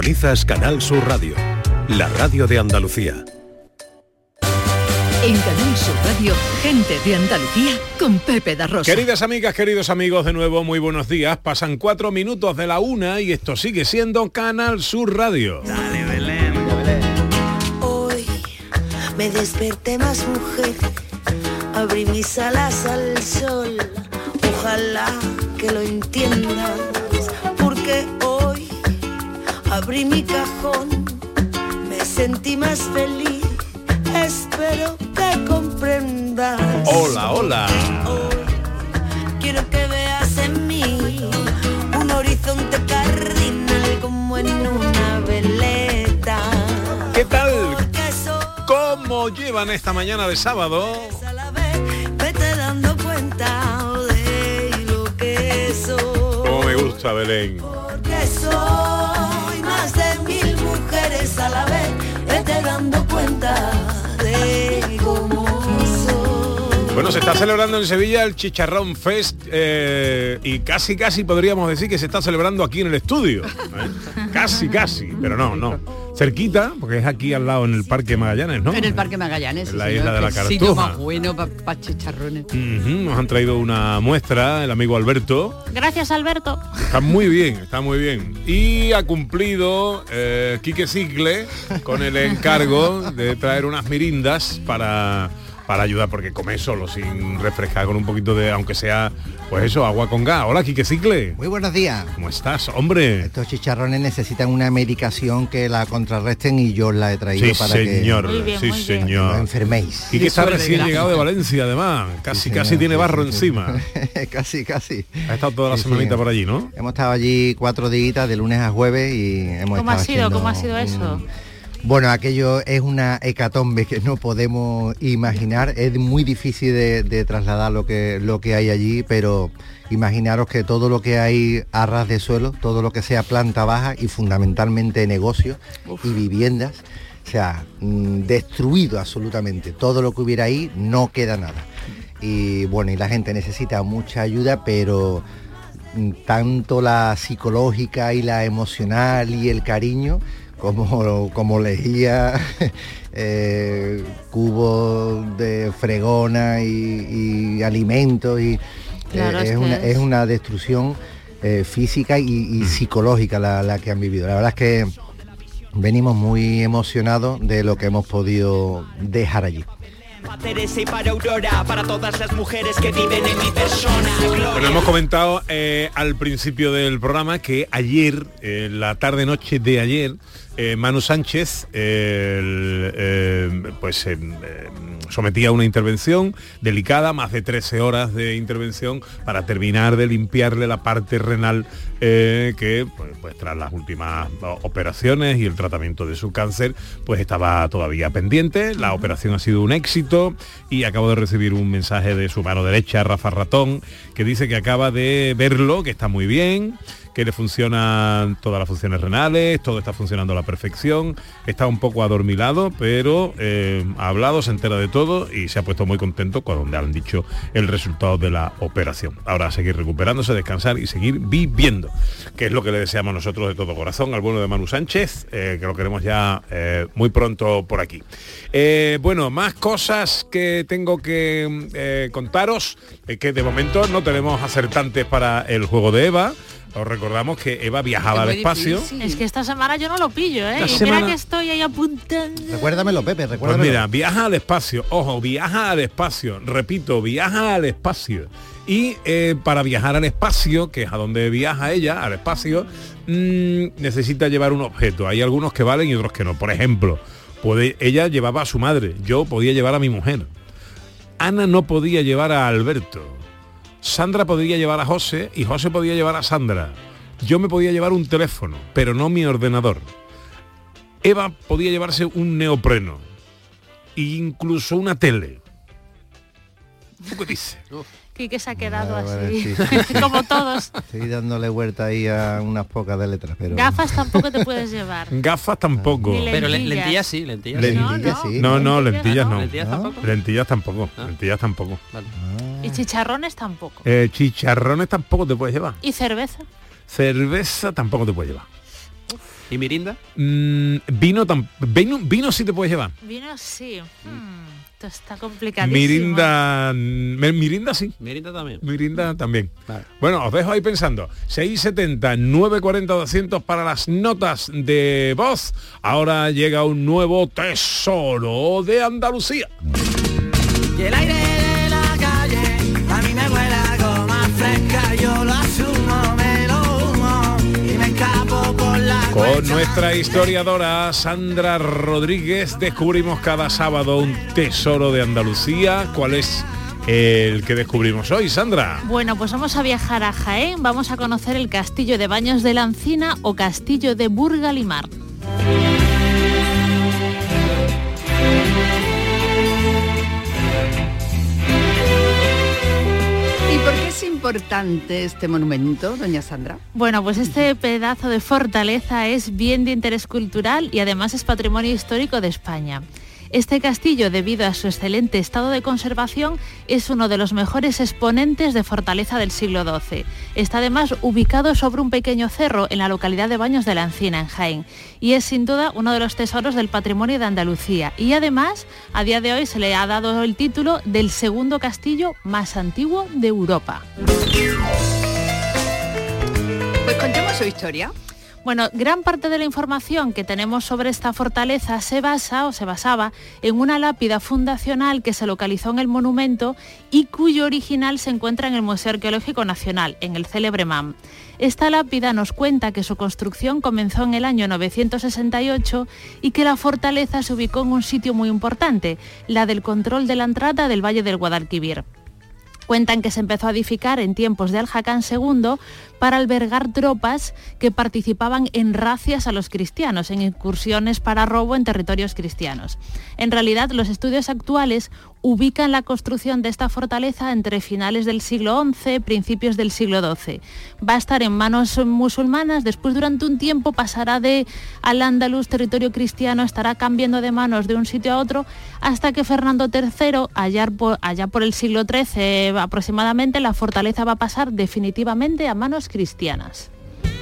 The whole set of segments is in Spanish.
Sintonizas Canal Sur Radio, la radio de Andalucía. En Canal Sur Radio, gente de Andalucía con Pepe da Rosa. Queridas amigas, queridos amigos, de nuevo muy buenos días. Pasan 4 minutos de la 1 y esto sigue siendo Canal Sur Radio. Dale, Belén. Hoy me desperté más mujer, abrí mis alas al sol. Ojalá que lo entiendas, porque hoy abrí mi cajón, me sentí más feliz. Espero que comprendas. Hola, hola. Hoy quiero que veas en mí un horizonte cardinal como en una veleta. ¿Qué tal? ¿Cómo llevan esta mañana de sábado? A la vez vete dando cuenta de lo que soy. ¿Cómo me gusta, Belén? Porque soy más de 1000 mujeres a la vez. Vete dando cuenta de cómo soy. Bueno, se está celebrando en Sevilla el Chicharrón Fest y casi podríamos decir que se está celebrando aquí en el estudio. Casi, pero no. Cerquita, porque es aquí al lado en el Parque Magallanes, ¿no? En el Parque Magallanes, en sí, la señor, isla de la qué Cartuja. sitio más bueno para chicharrones. Nos han traído una muestra, el amigo Alberto. Gracias, Alberto. Está muy bien. Y ha cumplido Quique Cicle con el encargo de traer unas mirindas para ayudar, porque come solo, sin refrescar, con un poquito de, aunque sea, pues eso, agua con gas. Hola, Quique Cicle. Muy buenos días. ¿Cómo estás, hombre? Estos chicharrones necesitan una medicación que la contrarresten y yo la he traído para señor. que Sí, señor. no enferméis. Quique está recién llegado de Valencia, además. Casi tiene barro encima. casi. Ha estado toda la semanita por allí, ¿no? Hemos estado allí 4 días, de lunes a jueves, y hemos ¿Cómo estado ha sido eso? Bueno, aquello es una hecatombe que no podemos imaginar. Es muy difícil de trasladar lo que hay allí, pero imaginaros que todo lo que hay a ras de suelo, todo lo que sea planta baja y fundamentalmente negocios y viviendas, o sea, destruido absolutamente. Todo lo que hubiera ahí, no queda nada. Y bueno, y la gente necesita mucha ayuda, pero tanto la psicológica y la emocional y el cariño, como lejía, cubos de fregona y alimentos, y claro, es una destrucción física y psicológica la que han vivido. La verdad es que venimos muy emocionados de lo que hemos podido dejar allí. Para Teresa y para Aurora, para todas las mujeres que viven en mi persona. Bueno, hemos comentado al principio del programa que ayer, la tarde-noche de ayer, Manu Sánchez sometía a una intervención delicada, más de 13 horas de intervención para terminar de limpiarle la parte renal que pues tras las últimas operaciones y el tratamiento de su cáncer pues estaba todavía pendiente. La operación ha sido un éxito y acabo de recibir un mensaje de su mano derecha, Rafa Ratón, que dice que acaba de verlo, que está muy bien, que le funcionan todas las funciones renales, todo está funcionando a la perfección, está un poco adormilado, pero ha hablado, se entera de todo y se ha puesto muy contento cuando le han dicho el resultado de la operación. Ahora a seguir recuperándose, descansar y seguir viviendo, que es lo que le deseamos nosotros de todo corazón al bueno de Manu Sánchez, que lo queremos ya muy pronto por aquí. Bueno, más cosas que tengo que contaros, que de momento no tenemos acertantes para el juego de Eva. Os recordamos que Eva viajaba al espacio. Difícil. Es que esta semana yo no lo pillo, ¿eh? Esta Y semana... mira que estoy ahí apuntando. Recuérdamelo, Pepe, Pues recuérdamelo. mira, viaja al espacio. Ojo, viaja al espacio. Repito, viaja al espacio. Y para viajar al espacio, que es a donde viaja ella, al espacio, necesita llevar un objeto. Hay algunos que valen y otros que no. Por ejemplo, ella llevaba a su madre. Yo podía llevar a mi mujer. Ana no podía llevar a Alberto. Sandra podía llevar a José y José podía llevar a Sandra. Yo me podía llevar un teléfono, pero no mi ordenador. Eva podía llevarse un neopreno e incluso una tele. ¿Tú qué dices? Quique se ha quedado Vale, así, sí. como todos. Estoy dándole vuelta ahí a unas pocas de letras, pero... Gafas tampoco te puedes llevar. Gafas tampoco. Ni Pero lentillas. lentillas sí, lentillas. Lentillas, No, sí. No, lentillas no. ¿Lentillas tampoco? Lentillas tampoco. Ah. Lentillas tampoco. Vale. Y chicharrones tampoco. Chicharrones tampoco te puedes llevar. Y cerveza. Cerveza tampoco te puedes llevar. ¿Y mirinda? Vino sí te puedes llevar. Vino sí. Esto está complicadísimo. Mirinda sí. Mirinda también. Mirinda también. Vale. Bueno, os dejo ahí pensando. 670 940 200 para las notas de voz. Ahora llega un nuevo tesoro de Andalucía. Y el aire de la calle a mí me huele a goma fresca, yo lo asumo, me lo humo y me escapo por la Con nuestra historiadora Sandra Rodríguez descubrimos cada sábado un tesoro de Andalucía. ¿Cuál es el que descubrimos hoy, Sandra? Bueno, pues vamos a viajar a Jaén, vamos a conocer el Castillo de Baños de la Encina o Castillo de Burgalimar. ¿Y por qué es importante este monumento, doña Sandra? Bueno, pues este pedazo de fortaleza es bien de interés cultural y además es patrimonio histórico de España. Este castillo, debido a su excelente estado de conservación, es uno de los mejores exponentes de fortaleza del siglo XII. Está además ubicado sobre un pequeño cerro en la localidad de Baños de la Encina, en Jaén, y es sin duda uno de los tesoros del patrimonio de Andalucía. Y además, a día de hoy se le ha dado el título del segundo castillo más antiguo de Europa. Pues contemos su historia. Bueno, gran parte de la información que tenemos sobre esta fortaleza se basaba en una lápida fundacional que se localizó en el monumento y cuyo original se encuentra en el Museo Arqueológico Nacional, en el célebre MAM. Esta lápida nos cuenta que su construcción comenzó en el año 968 y que la fortaleza se ubicó en un sitio muy importante, la del control de la entrada del Valle del Guadalquivir. Cuentan que se empezó a edificar en tiempos de Alhacán II para albergar tropas que participaban en racias a los cristianos, en incursiones para robo en territorios cristianos. En realidad, los estudios actuales ubican la construcción de esta fortaleza entre finales del siglo XI, principios del siglo XII. Va a estar en manos musulmanas, después durante un tiempo pasará de Al-Ándalus, territorio cristiano, estará cambiando de manos de un sitio a otro, hasta que Fernando III, allá por el siglo XIII aproximadamente, la fortaleza va a pasar definitivamente a manos cristianas.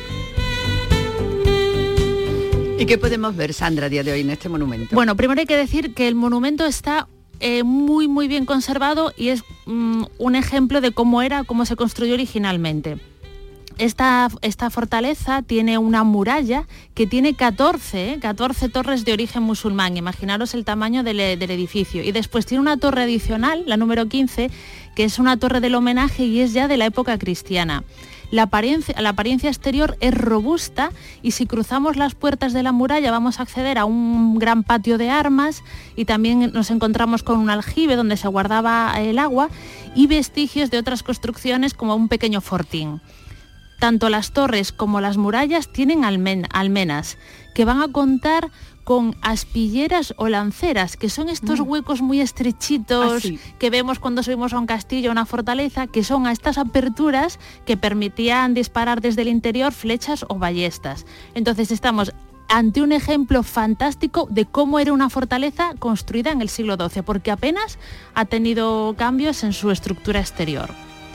¿Y qué podemos ver, Sandra, a día de hoy en este monumento? Bueno, primero hay que decir que el monumento está muy bien conservado y es un ejemplo de cómo se construyó originalmente. Esta fortaleza tiene una muralla que tiene 14 torres de origen musulmán. Imaginaros el tamaño del edificio. Y después tiene una torre adicional, la número 15, que es una torre del homenaje y es ya de la época cristiana. La apariencia exterior es robusta y si cruzamos las puertas de la muralla vamos a acceder a un gran patio de armas y también nos encontramos con un aljibe donde se guardaba el agua y vestigios de otras construcciones como un pequeño fortín. Tanto las torres como las murallas tienen almenas, que van a contar con aspilleras o lanceras, que son estos huecos muy estrechitos que vemos cuando subimos a un castillo o una fortaleza, que son a estas aperturas que permitían disparar desde el interior flechas o ballestas. Entonces estamos ante un ejemplo fantástico de cómo era una fortaleza construida en el siglo XII, porque apenas ha tenido cambios en su estructura exterior.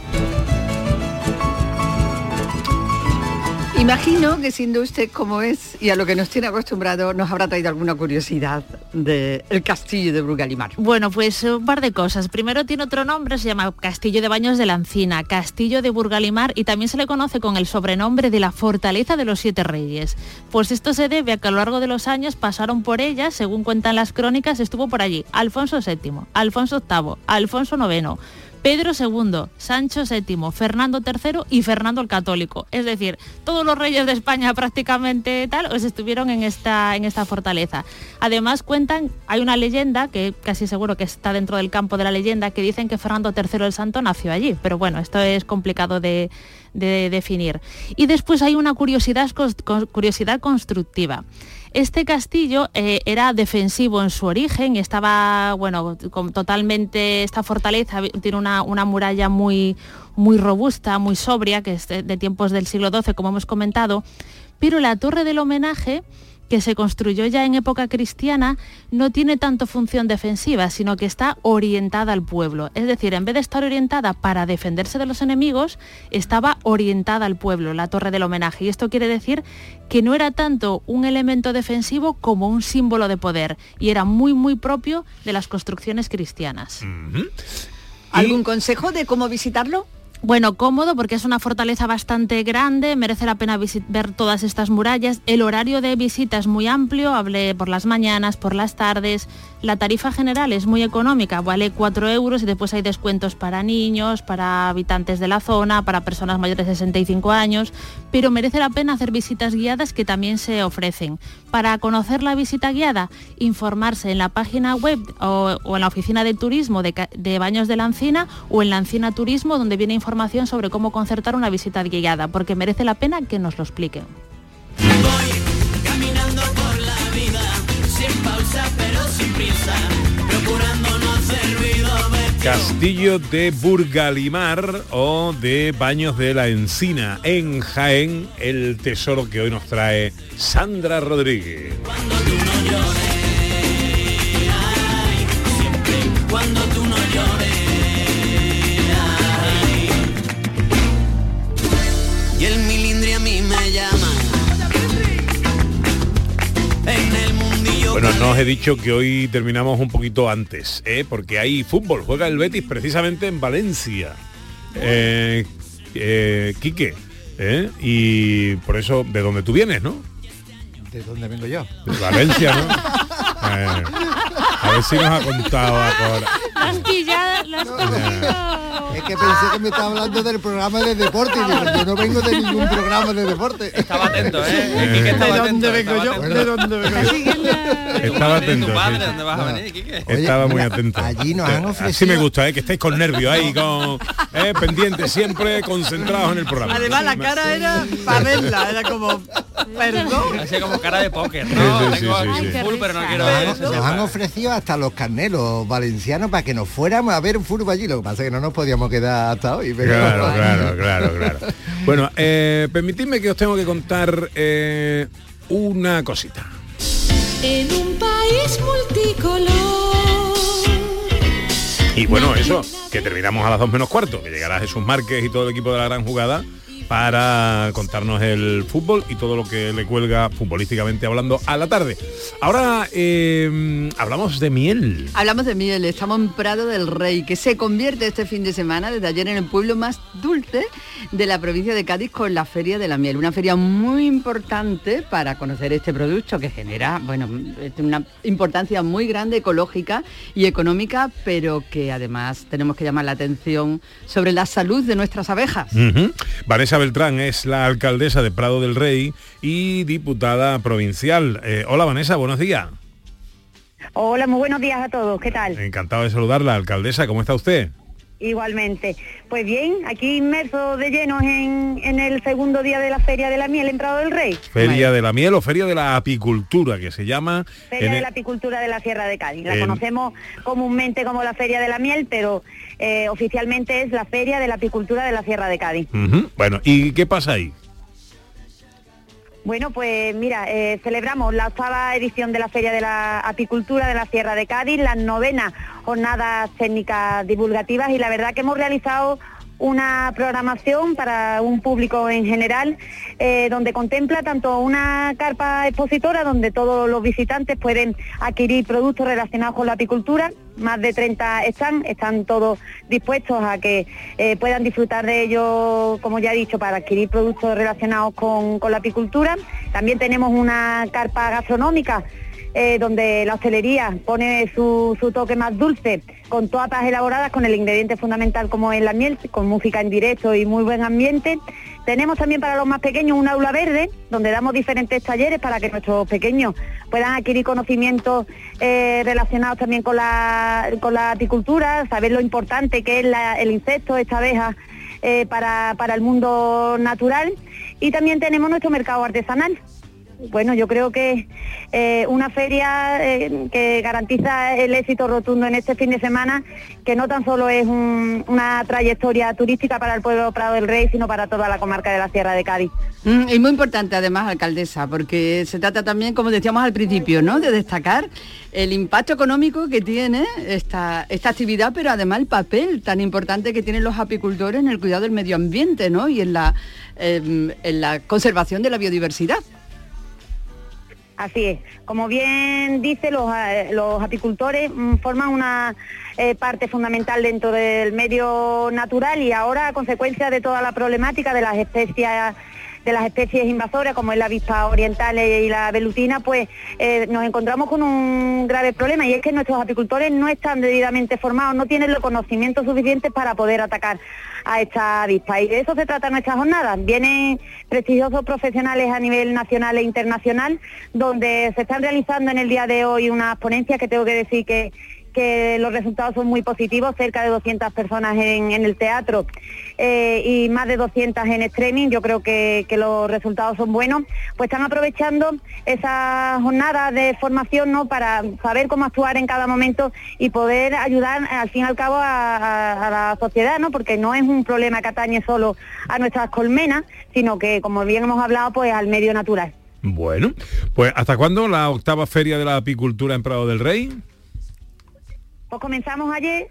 Imagino que siendo usted como es y a lo que nos tiene acostumbrado, nos habrá traído alguna curiosidad del castillo de Burgalimar. Bueno, pues un par de cosas. Primero tiene otro nombre, se llama Castillo de Baños de la Encina, Castillo de Burgalimar, y también se le conoce con el sobrenombre de la Fortaleza de los Siete Reyes. Pues esto se debe a que a lo largo de los años pasaron por ella, según cuentan las crónicas, estuvo por allí Alfonso VII, Alfonso VIII, Alfonso IX, Pedro II, Sancho VII, Fernando III y Fernando el Católico. Es decir, todos los reyes de España prácticamente estuvieron en esta fortaleza. Además cuentan, hay una leyenda, que casi seguro que está dentro del campo de la leyenda, que dicen que Fernando III el Santo nació allí. Pero bueno, esto es complicado de definir. Y después hay una curiosidad constructiva. Este castillo era defensivo en su origen y estaba, totalmente, esta fortaleza tiene una muralla muy robusta, muy sobria, que es de tiempos del siglo XII, como hemos comentado, pero la torre del homenaje que se construyó ya en época cristiana, no tiene tanto función defensiva, sino que está orientada al pueblo. Es decir, en vez de estar orientada para defenderse de los enemigos, estaba orientada al pueblo, la torre del homenaje. Y esto quiere decir que no era tanto un elemento defensivo como un símbolo de poder, y era muy, muy propio de las construcciones cristianas. ¿Algún consejo de cómo visitarlo? Bueno, cómodo porque es una fortaleza bastante grande, merece la pena ver todas estas murallas. El horario de visita es muy amplio, hablé por las mañanas, por las tardes. La tarifa general es muy económica, vale 4 euros y después hay descuentos para niños, para habitantes de la zona, para personas mayores de 65 años, pero merece la pena hacer visitas guiadas que también se ofrecen. Para conocer la visita guiada, informarse en la página web o en la oficina de turismo de Baños de la Encina o en la Encina Turismo, donde viene información sobre cómo concertar una visita guiada, porque merece la pena que nos lo expliquen. Voy caminando por la vida, sin pausa pero sin prisa, procurando no hacer ruido. Castillo de Burgalimar o de Baños de la Encina en Jaén, el tesoro que hoy nos trae Sandra Rodríguez. Cuando tú no llores, ay, siempre cuando tú no llores. Y el milindri a mí me llama. En el mundillo. Bueno, no os he dicho que hoy terminamos un poquito antes, porque hay fútbol, juega el Betis precisamente en Valencia. Quique, y por eso, de donde tú vienes, ¿no? ¿De dónde vengo yo? De Valencia, ¿no? A ver si nos ha contado ahora. Las pilladas, Es que pensé que me estaba hablando del programa de deporte y digo, yo no vengo de ningún programa de deporte. Estaba atento, ¿eh? ¿De dónde vengo yo? ¿De dónde vengo yo? Estaba atento. ¿De dónde vas a venir, Quique? Estaba muy atento. Allí nos han ofrecido... Así me gusta, que estéis con nervios ahí, con pendientes, siempre concentrados en el programa. Además la cara era para verla, era como, perdón. Así como cara de póker, ¿no? Sí. Full, pero no quiero ver. Nos han ofrecido hasta los carneros valencianos para que nos fuéramos a ver fútbol allí. Lo que pasa es que no nos podíamos quedar hasta hoy. Pero... Claro. Bueno, permitidme que os tengo que contar una cosita. En un país multicolor. Y bueno, eso, que terminamos a las 2 menos cuarto, que llegará Jesús Márquez y todo el equipo de La Gran Jugada para contarnos el fútbol y todo lo que le cuelga futbolísticamente hablando a la tarde. Ahora hablamos de miel. Hablamos de miel, estamos en Prado del Rey, que se convierte este fin de semana, desde ayer, en el pueblo más dulce de la provincia de Cádiz con la Feria de la Miel. Una feria muy importante para conocer este producto que genera, bueno, una importancia muy grande ecológica y económica, pero que además tenemos que llamar la atención sobre la salud de nuestras abejas. Vanessa Beltrán es la alcaldesa de Prado del Rey y diputada provincial. Hola Vanessa, buenos días. Hola, muy buenos días a todos, ¿qué tal? Encantado de saludarla, alcaldesa, ¿cómo está usted? Igualmente. Pues bien, aquí inmersos de llenos en el segundo día de la Feria de la Miel en Prado del Rey. Feria de la Miel o Feria de la Apicultura, que se llama... Feria de la Apicultura de la Sierra de Cádiz. La conocemos comúnmente como la Feria de la Miel, pero oficialmente es la Feria de la Apicultura de la Sierra de Cádiz. Bueno, ¿y qué pasa ahí? Bueno, pues mira, celebramos la 8ª edición de la Feria de la Apicultura de la Sierra de Cádiz, las 9ª jornadas técnicas divulgativas, y la verdad que hemos realizado una programación para un público en general, donde contempla tanto una carpa expositora donde todos los visitantes pueden adquirir productos relacionados con la apicultura. Más de 30 están todos dispuestos a que puedan disfrutar de ellos, como ya he dicho, para adquirir productos relacionados con la apicultura. También tenemos una carpa gastronómica donde la hostelería pone su toque más dulce, con tapas elaboradas con el ingrediente fundamental como es la miel, con música en directo y muy buen ambiente. Tenemos también para los más pequeños un aula verde, donde damos diferentes talleres para que nuestros pequeños puedan adquirir conocimientos relacionados también con la apicultura, saber lo importante que es el insecto, esta abeja, para el mundo natural. Y también tenemos nuestro mercado artesanal, bueno, yo creo que una feria que garantiza el éxito rotundo en este fin de semana, que no tan solo es una trayectoria turística para el pueblo de Prado del Rey, sino para toda la comarca de la Sierra de Cádiz. Y muy importante además, alcaldesa, porque se trata también, como decíamos al principio, ¿no?, de destacar el impacto económico que tiene esta actividad, pero además el papel tan importante que tienen los apicultores en el cuidado del medio ambiente, ¿no?, y en la conservación de la biodiversidad. Así es. Como bien dice, los apicultores forman una parte fundamental dentro del medio natural, y ahora, a consecuencia de toda la problemática de las especies invasoras, como es la avispa oriental y la velutina, pues nos encontramos con un grave problema, y es que nuestros apicultores no están debidamente formados, no tienen los conocimientos suficientes para poder atacar a esta avispa, y de eso se trata nuestra jornada. Vienen prestigiosos profesionales a nivel nacional e internacional, donde se están realizando en el día de hoy unas ponencias que tengo que decir que los resultados son muy positivos, cerca de 200 personas en el teatro y más de 200 en streaming. Yo creo que los resultados son buenos, pues están aprovechando esa jornada de formación, ¿no?, para saber cómo actuar en cada momento y poder ayudar al fin y al cabo a la sociedad, ¿no?, porque no es un problema que atañe solo a nuestras colmenas, sino que, como bien hemos hablado, pues al medio natural. Bueno, pues ¿hasta cuándo la 8ª Feria de la Apicultura en Prado del Rey? Pues comenzamos ayer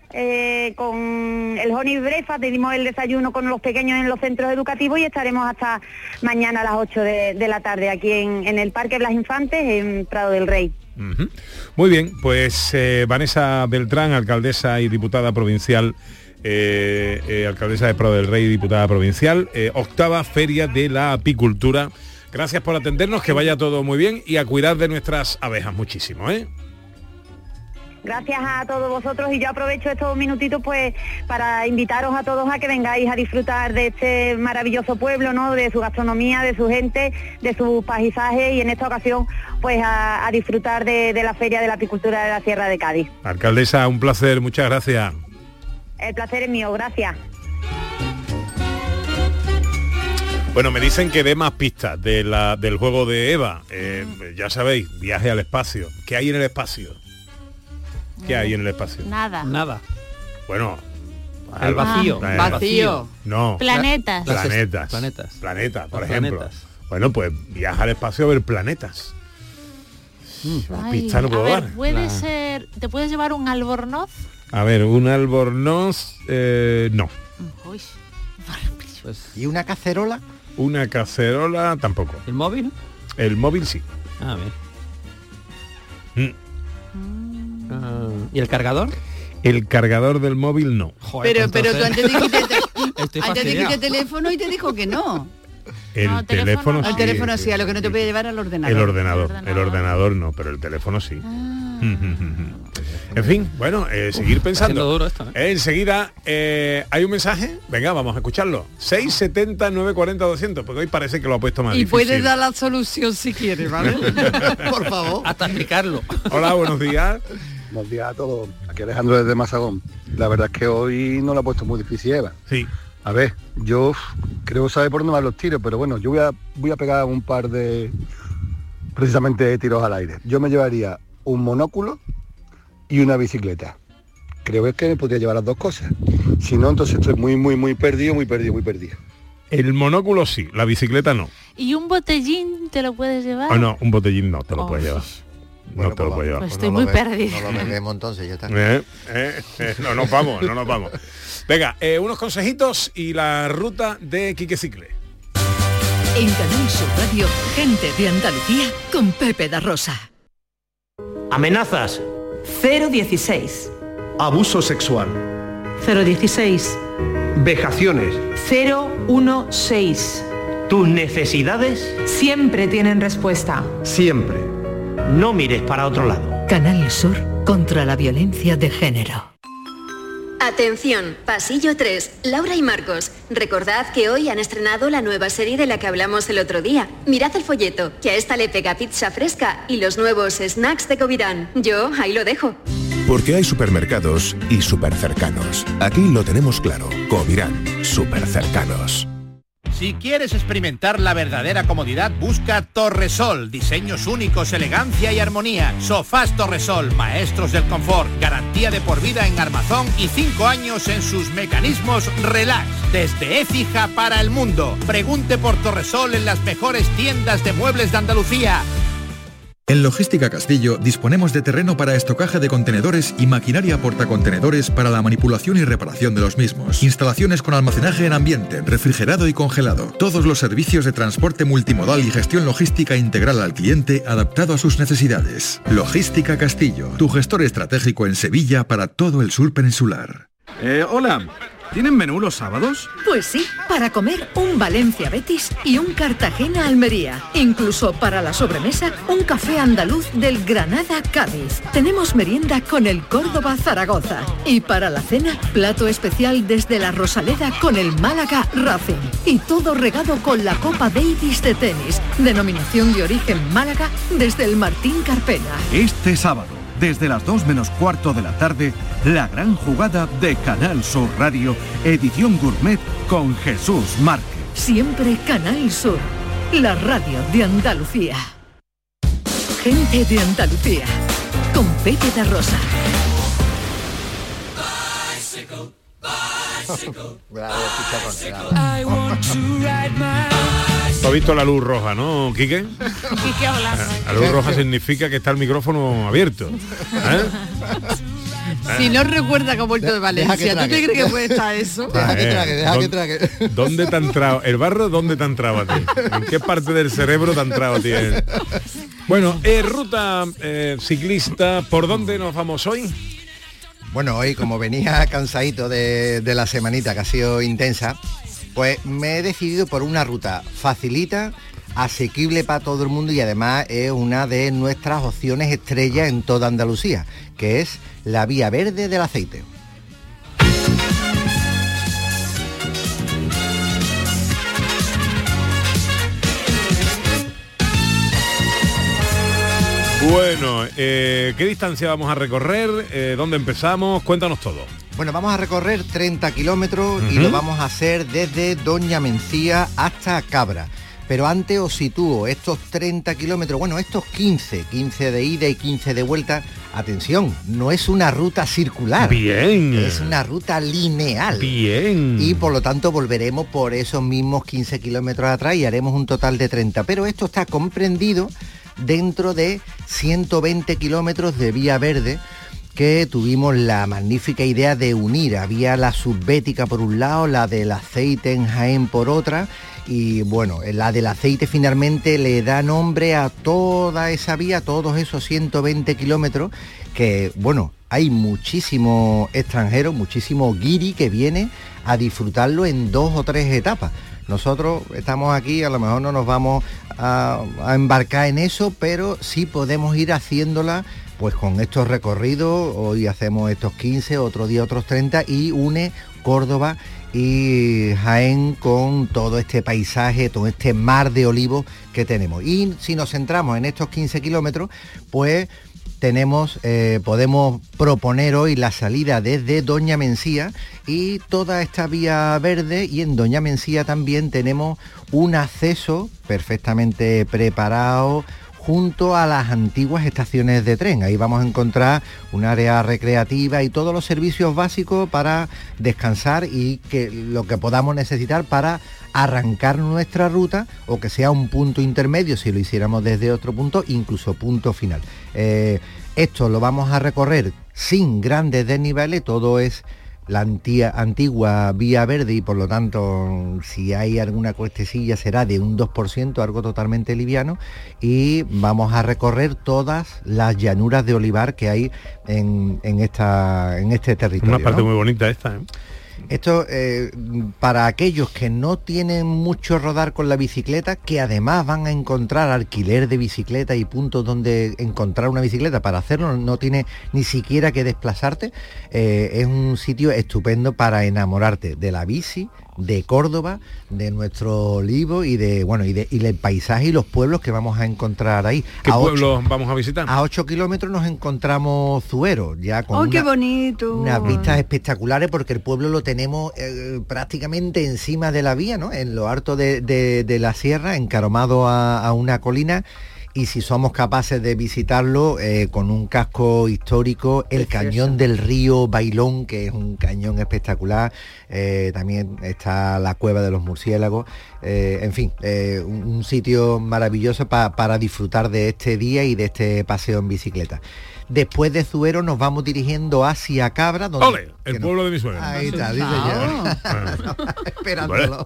con el Honey Breakfast, dimos el desayuno con los pequeños en los centros educativos, y estaremos hasta mañana a las 8 de la tarde aquí en el Parque Blas Infantes, en Prado del Rey. Uh-huh. Muy bien, pues Vanessa Beltrán, alcaldesa y diputada provincial, alcaldesa de Prado del Rey y diputada provincial, 8ª Feria de la Apicultura. Gracias por atendernos, que vaya todo muy bien y a cuidar de nuestras abejas muchísimo, ¿eh? Gracias a todos vosotros, y yo aprovecho estos minutitos pues para invitaros a todos a que vengáis a disfrutar de este maravilloso pueblo, ¿no?, de su gastronomía, de su gente, de sus paisajes, y en esta ocasión pues a disfrutar de la Feria de la Apicultura de la Sierra de Cádiz. Alcaldesa, un placer, muchas gracias. El placer es mío, gracias. Bueno, me dicen que dé más pistas del juego de Eva. Ya sabéis, viaje al espacio. ¿Qué hay en el espacio? ¿Qué hay en el espacio? Nada. Bueno, el vacío. Vacío. No. Planetas. Planetas, por ejemplo. Bueno, pues viaja al espacio a ver planetas. Pista no puedo dar. Puede ser. ¿Te puedes llevar un albornoz? A ver, un albornoz, no. Uy. Pues, ¿y una cacerola? Una cacerola tampoco. ¿El móvil? El móvil sí. Ah, bien. ¿Y el cargador? El cargador del móvil no. Joder, pero tú antes dijiste teléfono y te dijo que no. El teléfono sí. El teléfono sí, a lo que no te puede llevar al ordenador. El ordenador no, pero el teléfono sí. En fin, bueno, seguir pensando. Duro esto, ¿eh? Enseguida hay un mensaje. Venga, vamos a escucharlo. 670 940 200, porque hoy parece que lo ha puesto más y difícil. puedes dar la solución si quieres, ¿vale? Por favor. Hasta explicarlo. Hola, buenos días. Buenos días a todos. Aquí Alejandro desde Mazagón. La verdad es que hoy no lo ha puesto muy difícil, Eva. Sí. A ver, yo creo saber por dónde van los tiros, pero bueno, yo voy a pegar un par de precisamente tiros al aire. Yo me llevaría un monóculo y una bicicleta. Creo que me podría llevar las dos cosas. Si no, entonces estoy muy perdido. El monóculo sí, la bicicleta no. ¿Y un botellín te lo puedes llevar? Oh, no, un botellín no te lo puedes llevar. Bueno, no te lo puedes llevar. Pues estoy muy perdido. No lo vendemos entonces, ya está. No nos vamos. Venga, unos consejitos y la ruta de Quique Cicle. En Canal Sur Radio, gente de Andalucía con Pepe da Rosa. Amenazas. 016. Abuso sexual. 016. Vejaciones. 016. Tus necesidades siempre tienen respuesta. Siempre. No mires para otro lado. Canal Sur contra la violencia de género. Atención, Pasillo 3, Laura y Marcos. Recordad que hoy han estrenado la nueva serie de la que hablamos el otro día. Mirad el folleto, que a esta le pega pizza fresca y los nuevos snacks de Covirán. Yo ahí lo dejo. Porque hay supermercados y supercercanos. Aquí lo tenemos claro. Covirán, supercercanos. Si quieres experimentar la verdadera comodidad, busca Torresol. Diseños únicos, elegancia y armonía. Sofás Torresol, maestros del confort. Garantía de por vida en armazón y 5 años en sus mecanismos relax. Desde Écija para el mundo. Pregunte por Torresol en las mejores tiendas de muebles de Andalucía. En Logística Castillo disponemos de terreno para estocaje de contenedores y maquinaria portacontenedores para la manipulación y reparación de los mismos. Instalaciones con almacenaje en ambiente, refrigerado y congelado. Todos los servicios de transporte multimodal y gestión logística integral al cliente adaptado a sus necesidades. Logística Castillo, tu gestor estratégico en Sevilla para todo el sur peninsular. Hola. ¿Tienen menú los sábados? Pues sí, para comer un Valencia Betis y un Cartagena Almería. Incluso para la sobremesa, un café andaluz del Granada Cádiz. Tenemos merienda con el Córdoba Zaragoza. Y para la cena, plato especial desde la Rosaleda con el Málaga Racing. Y todo regado con la Copa Davis de tenis. Denominación de origen Málaga desde el Martín Carpena. Este sábado, desde las 2 menos cuarto de la tarde, la gran jugada de Canal Sur Radio, edición gourmet con Jesús Márquez. Siempre Canal Sur, la radio de Andalucía. Gente de Andalucía, con Pepe da Rosa. ¿Tú has visto la luz roja, no, Quique? Quique, hola. La luz roja significa que está el micrófono abierto. Si no recuerda que ha vuelto de Valencia, ¿tú te crees que puede estar eso? Deja que trague. ¿Dónde te ha entrado? ¿El barro dónde te ha entrado a ti? ¿En qué parte del cerebro te ha entrado a ti? Bueno, ruta ciclista, ¿por dónde nos vamos hoy? Bueno, hoy como venía cansadito de la semanita que ha sido intensa, pues me he decidido por una ruta facilita, asequible para todo el mundo y además es una de nuestras opciones estrella en toda Andalucía, que es la Vía Verde del Aceite. Bueno, ¿qué distancia vamos a recorrer? ¿Dónde empezamos? Cuéntanos todo. Bueno, vamos a recorrer 30 kilómetros y lo vamos a hacer desde Doña Mencía hasta Cabra. Pero antes os sitúo estos 30 kilómetros, bueno, estos 15 de ida y 15 de vuelta. Atención, no es una ruta circular. Bien. Es una ruta lineal. Bien. Y por lo tanto volveremos por esos mismos 15 kilómetros atrás y haremos un total de 30. Pero esto está comprendido dentro de 120 kilómetros de Vía Verde que tuvimos la magnífica idea de unir. Había la subbética por un lado, la del aceite en Jaén por otra, y bueno, la del aceite finalmente le da nombre a toda esa vía, todos esos 120 kilómetros, que bueno, hay muchísimo extranjero, muchísimo guiri que viene a disfrutarlo en 2 o 3 etapas. Nosotros estamos aquí, a lo mejor no nos vamos a embarcar en eso, pero sí podemos ir haciéndola pues con estos recorridos. Hoy hacemos estos 15, otro día otros 30 y une Córdoba y Jaén con todo este paisaje, todo este mar de olivos que tenemos. Y si nos centramos en estos 15 kilómetros, pues podemos proponer hoy la salida desde Doña Mencía y toda esta vía verde, y en Doña Mencía también tenemos un acceso perfectamente preparado junto a las antiguas estaciones de tren. Ahí vamos a encontrar un área recreativa y todos los servicios básicos para descansar y que lo que podamos necesitar para arrancar nuestra ruta, o que sea un punto intermedio si lo hiciéramos desde otro punto, incluso punto final. Esto lo vamos a recorrer sin grandes desniveles, todo es la antigua Vía Verde y por lo tanto si hay alguna cuestecilla será de un 2%, algo totalmente liviano, y vamos a recorrer todas las llanuras de olivar que hay en este territorio. Una parte muy bonita esta, ¿eh? Esto para aquellos que no tienen mucho rodar con la bicicleta, que además van a encontrar alquiler de bicicleta y puntos donde encontrar una bicicleta para hacerlo, no tiene ni siquiera que desplazarte, es un sitio estupendo para enamorarte de la bici, de Córdoba, de nuestro olivo y del paisaje y los pueblos que vamos a encontrar ahí. ¿Qué pueblos vamos a visitar? A 8 kilómetros nos encontramos Zuero, ya con qué bonito! Unas vistas espectaculares, porque el pueblo lo tenemos prácticamente encima de la vía, ¿no? En lo alto de la sierra, encaromado a una colina. Y si somos capaces de visitarlo con un casco histórico, el cañón del río Bailón, que es un cañón espectacular, también está la cueva de los murciélagos, en fin, un sitio maravilloso para disfrutar de este día y de este paseo en bicicleta. Después de Zuero nos vamos dirigiendo hacia Cabra, donde... ¡Ole! El pueblo de mi suegra. Ahí está, dice ya. Esperándolo.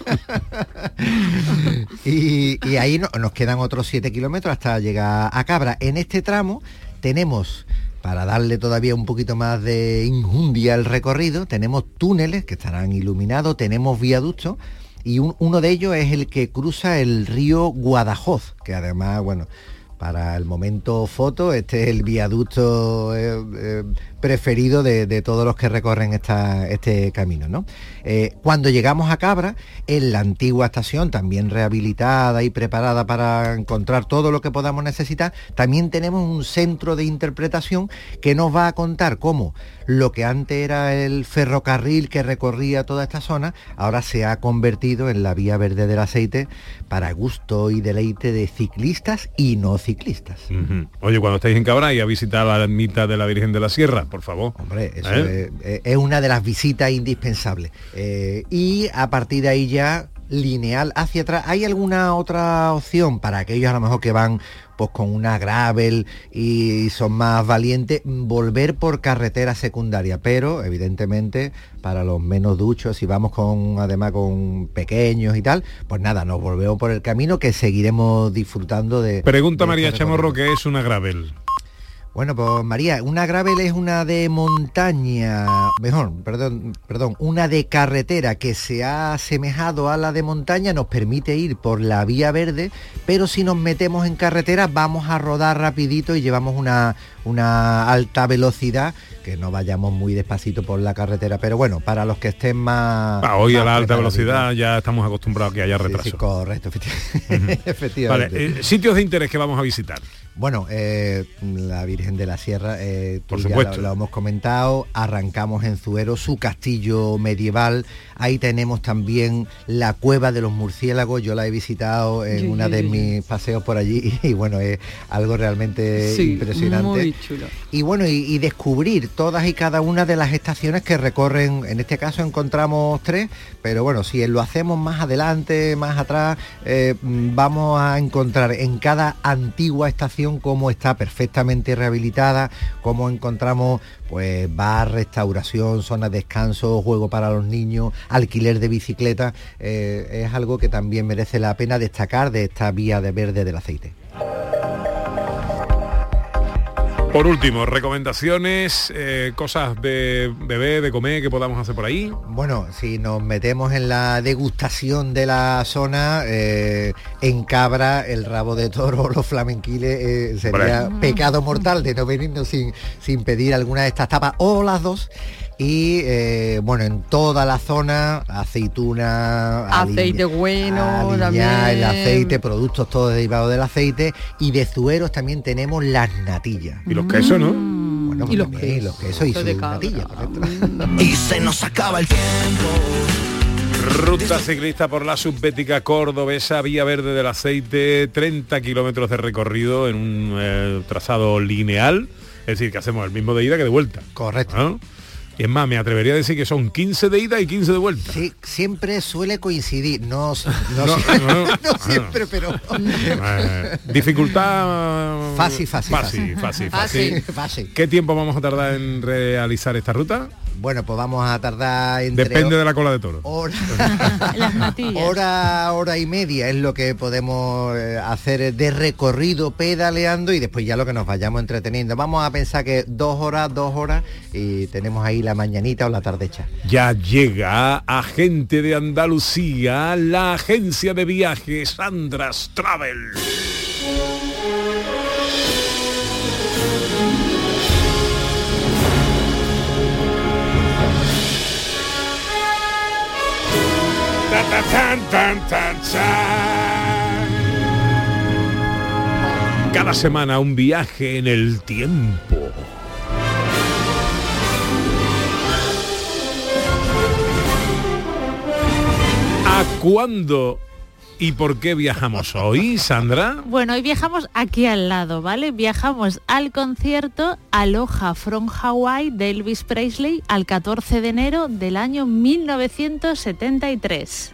y ahí nos quedan otros 7 kilómetros hasta llegar a Cabra. En este tramo tenemos, para darle todavía un poquito más de injundia al recorrido, tenemos túneles que estarán iluminados, tenemos viaductos, y uno de ellos es el que cruza el río Guadajoz, que además, bueno, para el momento foto, este es el viaducto preferido de todos los que recorren este camino, ¿no? Cuando llegamos a Cabra, en la antigua estación, también rehabilitada y preparada para encontrar todo lo que podamos necesitar, también tenemos un centro de interpretación que nos va a contar cómo lo que antes era el ferrocarril que recorría toda esta zona, ahora se ha convertido en la vía verde del aceite para gusto y deleite de ciclistas y no ciclistas. Uh-huh. Oye, cuando estáis en Cabra y a visitar la ermita de la Virgen de la Sierra, por favor. Hombre, eso es una de las visitas indispensables. Y a partir de ahí ya lineal hacia atrás. ¿Hay alguna otra opción para aquellos a lo mejor que van pues con una gravel y son más valientes, volver por carretera secundaria? Pero evidentemente para los menos duchos, si vamos además con pequeños y tal, pues nada, nos volvemos por el camino que seguiremos disfrutando de... Pregunta María Chamorro, ¿qué es una gravel? Bueno, pues María, una gravel es una de montaña, una de carretera que se ha asemejado a la de montaña, nos permite ir por la vía verde, pero si nos metemos en carretera vamos a rodar rapidito y llevamos una alta velocidad, que no vayamos muy despacito por la carretera, pero bueno, para los que estén más... Hoy a la alta velocidad ya estamos acostumbrados a que haya retraso. Sí, correcto, efectivamente. Vale, sitios de interés que vamos a visitar. Bueno, la Virgen de la Sierra, por supuesto, lo hemos comentado, arrancamos en Zuero, su castillo medieval, ahí tenemos también la cueva de los murciélagos, yo la he visitado en una de mis paseos por allí y bueno, es algo realmente impresionante. Muy chulo. Y bueno, y descubrir todas y cada una de las estaciones que recorren, en este caso encontramos 3, pero bueno, si lo hacemos más adelante, más atrás, vamos a encontrar en cada antigua estación cómo está perfectamente rehabilitada, cómo encontramos pues bar, restauración, zona de descanso, juego para los niños, alquiler de bicicleta. Es algo que también merece la pena destacar de esta vía de verde del aceite. Por último, recomendaciones, cosas de beber, de comer que podamos hacer por ahí. Bueno, si nos metemos en la degustación de la zona, en Cabra, el rabo de toro, los flamenquiles, sería pecado mortal de no venirnos sin pedir alguna de estas tapas o las dos. Y bueno, en toda la zona, aceituna, aceite bueno, también el aceite, productos todos derivados del aceite, y de Zueros también tenemos las natillas. Y los quesos, ¿no? Bueno, y los quesos y sus natillas. Y se nos acaba el tiempo. Ruta ciclista por la subbética cordobesa, vía verde del aceite, 30 kilómetros de recorrido en un trazado lineal, es decir, que hacemos el mismo de ida que de vuelta. Correcto. ¿No? Y es más, me atrevería a decir que son 15 de ida y 15 de vuelta. Sí, siempre suele coincidir, no siempre, pero... Dificultad... Fácil. ¿Qué tiempo vamos a tardar en realizar esta ruta? Bueno, pues vamos a tardar Depende de la cola de toro. Hora y media es lo que podemos hacer de recorrido pedaleando y después ya lo que nos vayamos entreteniendo. Vamos a pensar que 2 horas y tenemos ahí la mañanita o la tarde hecha. Ya llega Agente de Andalucía, la agencia de viajes Andras Travel. tan, tan, tan, tan. Cada semana un viaje en el tiempo. ¿A cuándo y por qué viajamos hoy, Sandra? Bueno, hoy viajamos aquí al lado, ¿vale? Viajamos al concierto Aloha from Hawaii de Elvis Presley al 14 de enero del año 1973.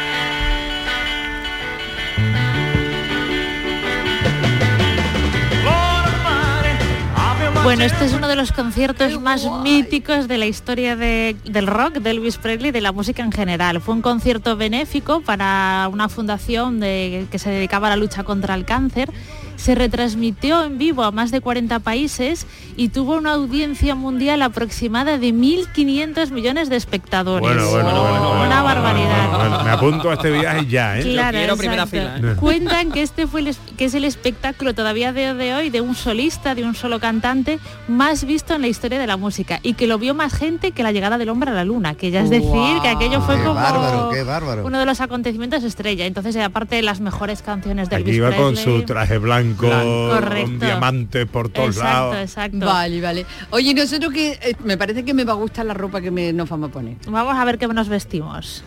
Bueno, este es uno de los conciertos más míticos de la historia del rock, de Elvis Presley, de la música en general. Fue un concierto benéfico para una fundación que se dedicaba a la lucha contra el cáncer. Se retransmitió en vivo a más de 40 países y tuvo una audiencia mundial aproximada de 1.500 millones de espectadores. Bueno, una barbaridad. Bueno, me apunto a este viaje ya, ¿eh? Claro, quiero primera fila, ¿eh? Cuentan que este que es el espectáculo todavía de hoy de un solista, de un solo cantante, más visto en la historia de la música y que lo vio más gente que la llegada del hombre a la luna, que ya es decir que aquello fue qué bárbaro. uno de los acontecimientos estrella. Entonces, aparte de las mejores canciones de Aquí Elvis iba Presley, con su traje blanco, con correcto, diamantes por todos lados. Exacto. Vale. Oye, nosotros que me parece que me va a gustar la ropa que nos vamos a poner. Vamos a ver qué nos vestimos.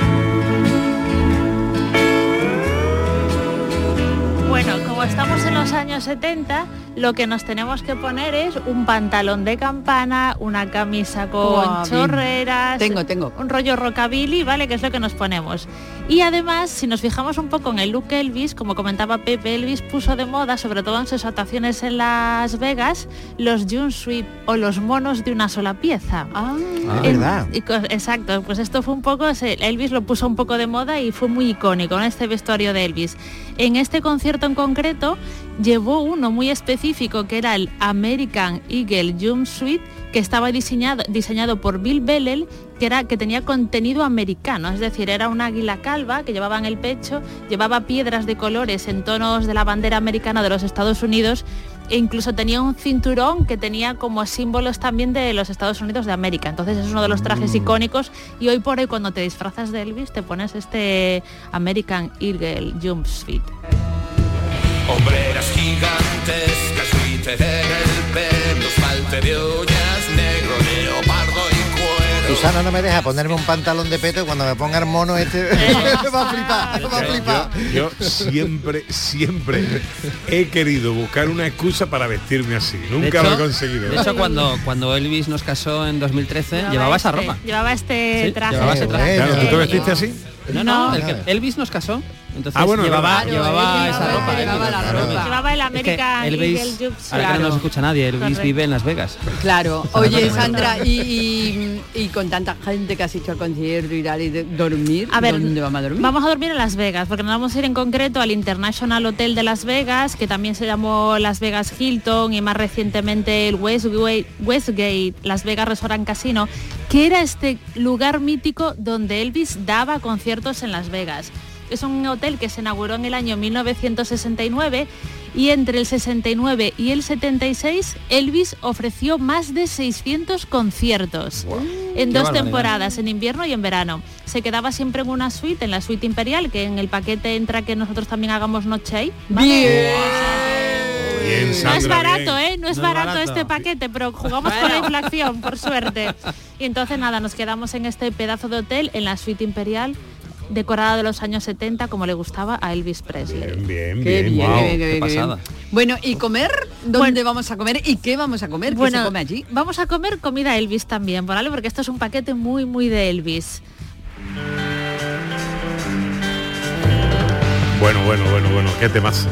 Bueno, como estamos en los años 70, lo que nos tenemos que poner es un pantalón de campana, una camisa con chorreras, tengo un rollo rockabilly, ¿vale? Que es lo que nos ponemos. Y además, si nos fijamos un poco en el look Elvis, como comentaba Pepe, Elvis puso de moda, sobre todo en sus actuaciones en Las Vegas, los jumpsuit o los monos de una sola pieza. ¿Verdad? Exacto, pues esto fue un poco, Elvis lo puso un poco de moda y fue muy icónico en este vestuario de Elvis. En este concierto en concreto llevó uno muy específico que era el American Eagle Jumpsuit, que estaba diseñado por Bill Bellel, que tenía contenido americano, es decir, era un águila calva que llevaba en el pecho, llevaba piedras de colores en tonos de la bandera americana de los Estados Unidos e incluso tenía un cinturón que tenía como símbolos también de los Estados Unidos de América. Entonces es uno de los trajes icónicos y hoy por hoy cuando te disfrazas de Elvis te pones este American Eagle Jumpsuit. Hombreras gigantescas, glitter en el pelo, esmalte de uñas, negro, leopardo y cuero. Susana no me deja ponerme un pantalón de peto y cuando me ponga el mono este va a flipar. Yo siempre he querido buscar una excusa para vestirme así. Nunca lo he conseguido. De hecho, cuando Elvis nos casó en 2013, llevaba esa ropa. Llevaba este traje. Llevaba ese traje. Claro, ¿tú te vestiste así? No, Elvis nos casó. Entonces llevaba esa ropa. Llevaba el American Eagle Jumpsuit. Ahora que no nos escucha nadie, Elvis vive en Las Vegas. Claro. Oye, Sandra, y con tanta gente que has hecho el concierto y tal, y dormir, a ver, ¿dónde vamos a dormir? Vamos a dormir en Las Vegas, porque nos vamos a ir en concreto al International Hotel de Las Vegas, que también se llamó Las Vegas Hilton y más recientemente el Westgate Las Vegas Resort and Casino, que era este lugar mítico donde Elvis daba conciertos en Las Vegas. Es un hotel que se inauguró en el año 1969 y entre el 69 y el 76 Elvis ofreció más de 600 conciertos en dos temporadas, en invierno y en verano. Se quedaba siempre en una suite, en la suite imperial, que en el paquete entra que nosotros también hagamos noche ahí. ¿Vale? Bien, Sandra, no es barato, bien. No es barato este paquete, pero jugamos con la inflación, por suerte. Y entonces nada, nos quedamos en este pedazo de hotel, en la suite imperial, decorada de los años 70 como le gustaba a Elvis Presley. Bien. Qué pasada. Bueno, ¿y comer? ¿Dónde vamos a comer? ¿Y qué vamos a comer? ¿Qué se come allí? Vamos a comer comida Elvis también, ¿vale? Porque esto es un paquete muy, muy de Elvis. Bueno, qué temazo.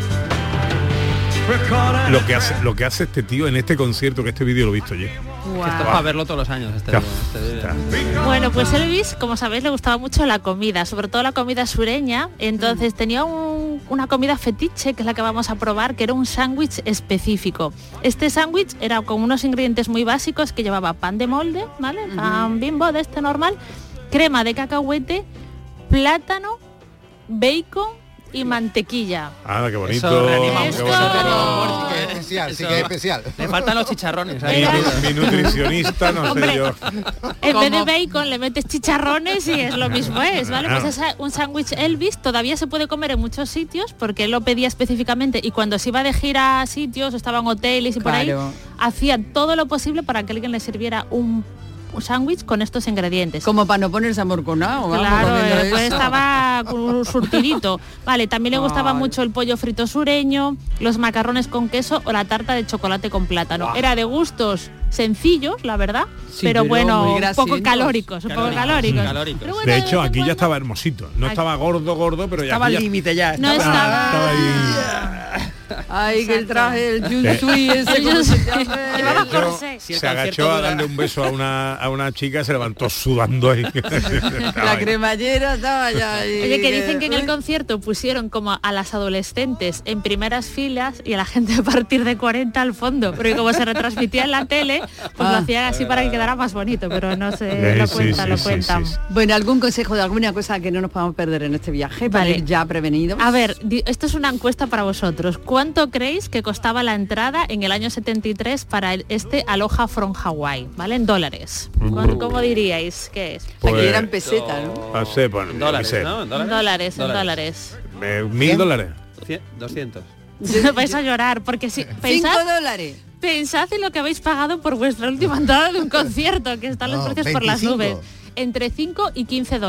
Lo que hace este tío en este concierto, que este vídeo lo he visto yo. Wow. Esto es para verlo todos los años. Bueno, pues Elvis, como sabéis, le gustaba mucho la comida, sobre todo la comida sureña. Entonces tenía una comida fetiche, que es la que vamos a probar, que era un sándwich específico. Este sándwich era con unos ingredientes muy básicos, que llevaba pan de molde, ¿vale? Pan Bimbo de este normal, crema de cacahuete, plátano, bacon, y mantequilla. Ah, qué bonito. Especial, sí que es especial. Le faltan los chicharrones. Mi nutricionista, no sé yo. En vez de bacon le metes chicharrones y es lo mismo es, ¿vale? Pues es un sándwich Elvis, todavía se puede comer en muchos sitios porque él lo pedía específicamente y cuando se iba de gira a sitios, estaba en hoteles y por ahí, hacía todo lo posible para que alguien le sirviera un sándwich con estos ingredientes. Como para no ponerse amorconado. Claro, pues estaba con un surtidito. Vale, también le gustaba mucho el pollo frito sureño, los macarrones con queso o la tarta de chocolate con plátano. Era de gustos sencillos, la verdad, pero bueno, un poco calóricos. Pero bueno, de hecho, aquí ya estaba hermosito. No estaba gordo, pero ya... Estaba al límite ya. No estaba ahí. Ay, que el traje, el junsui ese. Llevaba corsé. Se agachó a darle un beso a una chica y se levantó sudando ahí. La cremallera estaba ya ahí. Oye, que dicen que en el concierto pusieron como a las adolescentes en primeras filas y a la gente a partir de 40 al fondo, porque como se retransmitía en la tele, pues lo hacían así para que quedara más bonito, pero no sé, lo cuentan. Bueno, ¿algún consejo de alguna cosa que no nos podamos perder en este viaje para ir ya prevenidos? A ver, esto es una encuesta para vosotros. ¿Cuánto creéis que costaba la entrada en el año 73 para este Aloha from Hawaii? ¿Vale? En dólares. ¿Cómo diríais que es? Pues, aquí eran pesetas, ¿no? No sé, bueno, dólares, ¿no? En dólares. $1.000. 200. No vais a llorar, porque si pensad, $5. Pensad en lo que habéis pagado por vuestra última entrada de un concierto, que están los precios 25. Por las nubes. Entre 5 y $15.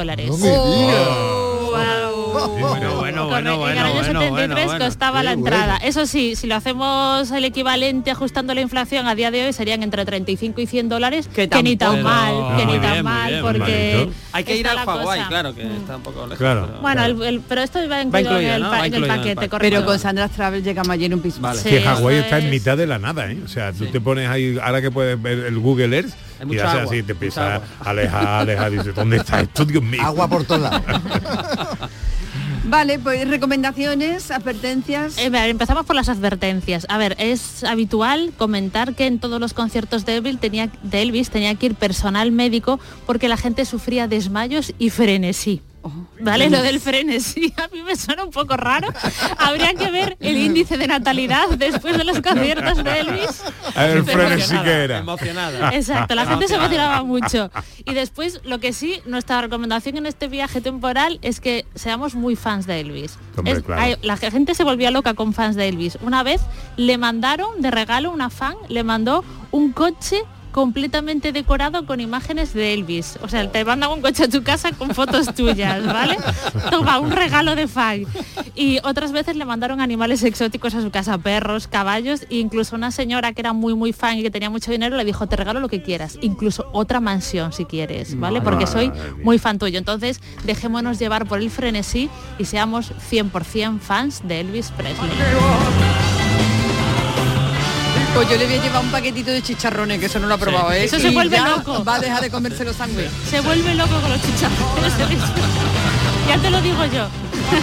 Bueno. En el año 73 costaba la entrada. Eso sí, si lo hacemos el equivalente ajustando la inflación a día de hoy serían entre $35 y $100, que ni tan mal, porque hay que ir al Hawái, claro, que está un poco lejos. Claro. Bueno, pero esto va incluido en el paquete, correcto. Pero con Sandra Travel llegamos ayer un piso. Vale. Que Hawái está en mitad de la nada, ¿eh? O sea, tú te pones ahí, ahora que puedes ver el Google Earth, y haces así, te empieza a alejar, dice, ¿dónde está esto, Dios mío? Agua por todos lados. Vale, pues recomendaciones, advertencias. Empezamos por las advertencias. A ver, es habitual comentar que en todos los conciertos de Elvis tenía que ir personal médico porque la gente sufría desmayos y frenesí. ¿Vale? Lo del frenesí a mí me suena un poco raro. Habría que ver el índice de natalidad después de los conciertos de Elvis. El frenesí que era. Emocionada. Exacto, la gente se emocionaba mucho. Y después, lo que sí, nuestra recomendación en este viaje temporal es que seamos muy fans de Elvis. Hombre, claro. La gente se volvía loca con fans de Elvis. Una vez le mandaron de regalo, una fan le mandó un coche completamente decorado con imágenes de Elvis. O sea, te mandan un coche a tu casa con fotos tuyas, ¿vale? Toma, un regalo de fan. Y otras veces le mandaron animales exóticos a su casa, perros, caballos, e incluso una señora que era muy fan y que tenía mucho dinero le dijo, te regalo lo que quieras, incluso otra mansión si quieres, ¿vale? Porque soy muy fan tuyo. Entonces, dejémonos llevar por el frenesí y seamos 100% fans de Elvis Presley. Pues yo le voy a llevar un paquetito de chicharrones, que eso no lo ha probado, ¿eh? Eso se vuelve loco. Va a dejar de comerse los sándwiches. Se vuelve loco con los chicharrones. Ya te lo digo yo.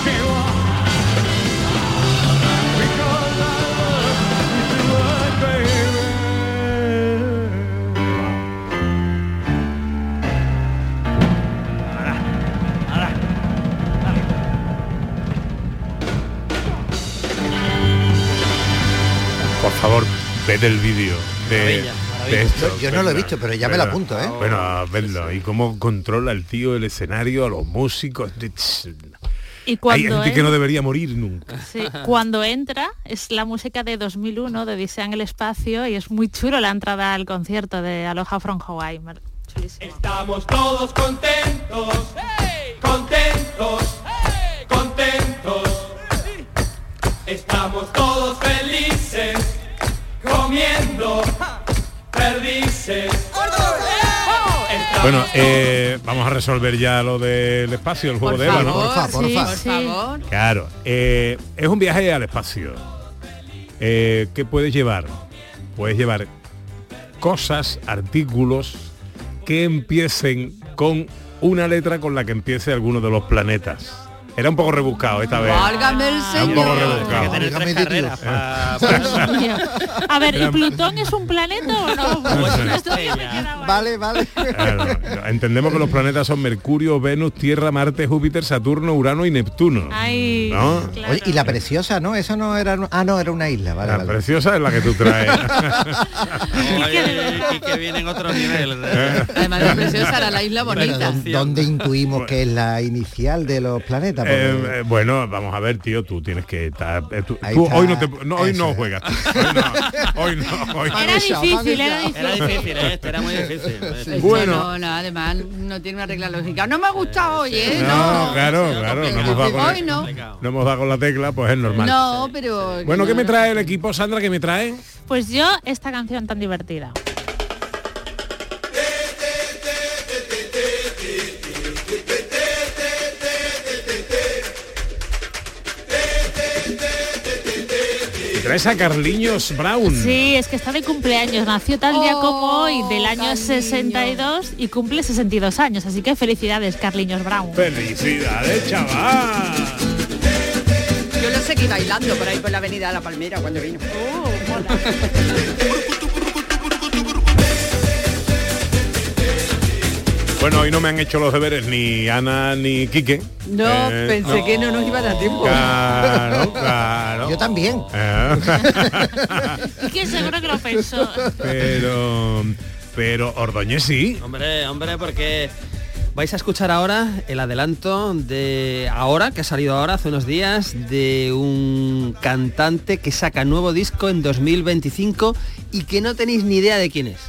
Por favor, ved el vídeo de esto. Yo no lo he visto, pero ya me lo apunto, ¿eh? Bueno, vedlo. Y cómo controla el tío el escenario, a los músicos. Y cuando hay gente que no debería morir nunca. Sí, cuando entra es la música de 2001 de Odisea en el espacio y es muy chulo la entrada al concierto de Aloha from Hawaii. Chulísimo. Estamos todos contentos, contentos, contentos. Estamos todos felices, comiendo perdices. Bueno, vamos a resolver ya lo del espacio, el juego de Eva, ¿no? Por favor. Claro, es un viaje al espacio. ¿Qué puedes llevar? Puedes llevar cosas, artículos que empiecen con una letra con la que empiece alguno de los planetas. Era un poco rebuscado esta vez. Válgame el Era un poco señor. rebuscado. Tener tres carreras Dios mío. A ver, ¿y Plutón es un planeta o no? Esto ya me queda mal. Vale. Claro, entendemos que los planetas son Mercurio, Venus, Tierra, Marte, Júpiter, Saturno, Urano y Neptuno. Ay, ¿no? claro. Oye, y la Preciosa, ¿no? Eso no era... no, era una isla, vale. La Preciosa es la que tú traes. Y que vienen otros niveles. Además la Preciosa era la isla bonita. ¿Dónde intuimos que es la inicial de los planetas? Porque- Bueno, vamos a ver, tío, tú tienes que estar... Tú Ahí hoy está. hoy no juegas. Hoy no. Era difícil, era difícil. Era difícil, era muy difícil. Bueno. No, además no tiene una regla lógica. No me ha gustado hoy, ¿eh? No, claro, no hemos dado con Hoy no. no hemos dado con la tecla, pues es normal. No, pero... Bueno, ¿qué me trae el equipo, Sandra? ¿Qué me trae? Pues yo esta canción tan divertida. Traes a Carliños Brown. Sí, es que está de cumpleaños, nació tal día como hoy del año Carliños. 62 y cumple 62 años, así que felicidades, Carliños Brown. ¡Felicidades, chaval! Yo lo seguí bailando por ahí por la avenida de La Palmera cuando vino. Bueno, hoy no me han hecho los deberes ni Ana ni Quique. No, pensé que no nos iba a dar tiempo. Claro. Yo también. Y que seguro que lo pensó. Pero Ordóñez sí. Hombre, porque vais a escuchar ahora el adelanto de ahora, que ha salido ahora hace unos días, de un cantante que saca nuevo disco en 2025 y que no tenéis ni idea de quién es.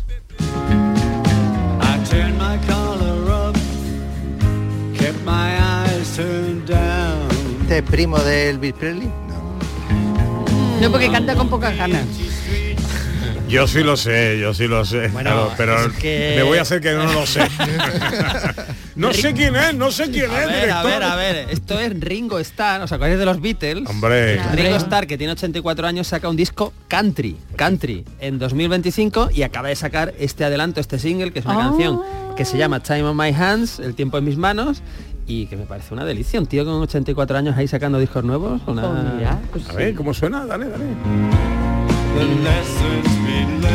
¿Este es primo de Elvis Presley? No, porque canta con pocas ganas. Yo sí lo sé. Bueno, claro, pero es que- me voy a hacer que no lo sé. no sé quién es, director. A ver, esto es Ringo Starr, ¿os acordáis de los Beatles? Hombre. Claro. Ringo Starr, que tiene 84 años, saca un disco country, en 2025 y acaba de sacar este adelanto, este single, que es una canción que se llama Time on My Hands, El tiempo en mis manos, y que me parece una delicia, un tío con 84 años ahí sacando discos nuevos. A ver, ¿cómo suena? Dale.